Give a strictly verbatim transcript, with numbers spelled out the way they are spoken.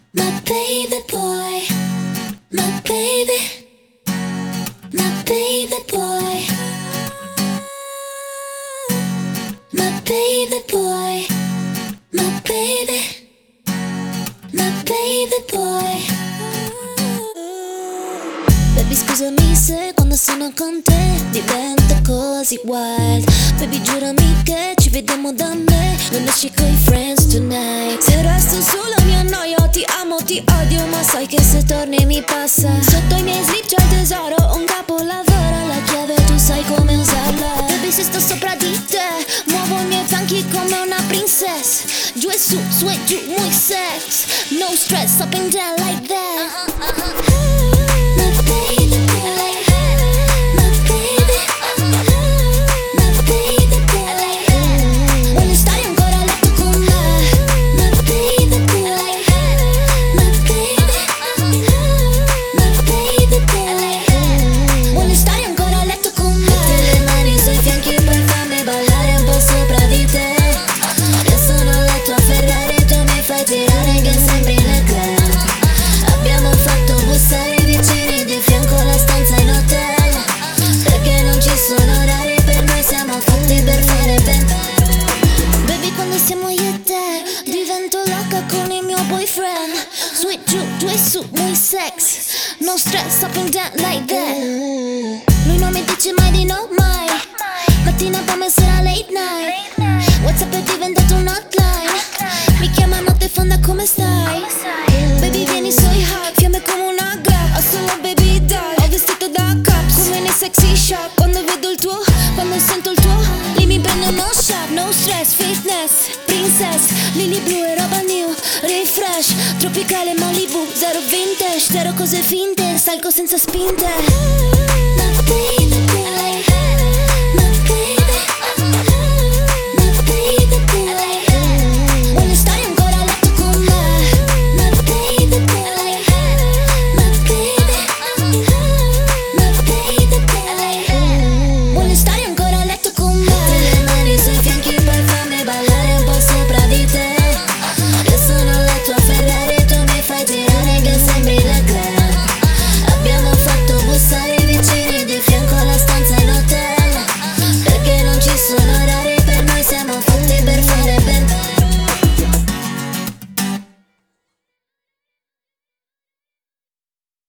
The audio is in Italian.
My baby boy, my baby, my baby boy, my baby boy, my baby, my baby boy. Baby scusami se quando sono con te divento così wild. Baby giurami che ci vediamo da me, non esci coi friends tonight. Se resto sola mi annoio, ti amo, ti odio, ma sai che se torni mi passa. Sotto i miei slip c'è il tesoro, un capolavoro, la chiave tu sai come usarla. Baby se sto sopra di te, muovo i miei fianchi come una princess. Giù e su, su e giù, muy sex. No stress, up and down like that. My baby boy, my baby, my baby boy. Voglio stare ancora a letto con me. My baby boy, my baby, my baby boy. Voglio stare ancora a letto con me. Metti le mani sui fianchi e poi fammi ballare un po' sopra di te. Io sono la tua Ferrari, tu mi fai tirare che sembri Leclerc. Abbiamo fatto bussare i vicini di fianco alla stanza in hotel, perché non ci sono orari, per noi siamo fatti per fare bene. Baby quando siamo io e te divento loca con il mio boyfriend. Su e giù, giù e su, muy sex. No stress, up and down like that. Lui non mi dice mai di no, mai. Mattina, pomeriggio, sera, late night. WhatsApp è diventato un hotline. Mi chiama notte fonda, come stai? Baby vieni sui hot, fiamme come una grab. Ho solo baby doll, ho vestito da cops, come nei sexy shop. Quando vedo il tuo, quando sento il tuo, lì mi prendo uno shot. No stress, fitness, princess, lili blu e roba new. Refresh, tropicale Malibu, zero vintage, zero cose finte, salgo senza spinte. My baby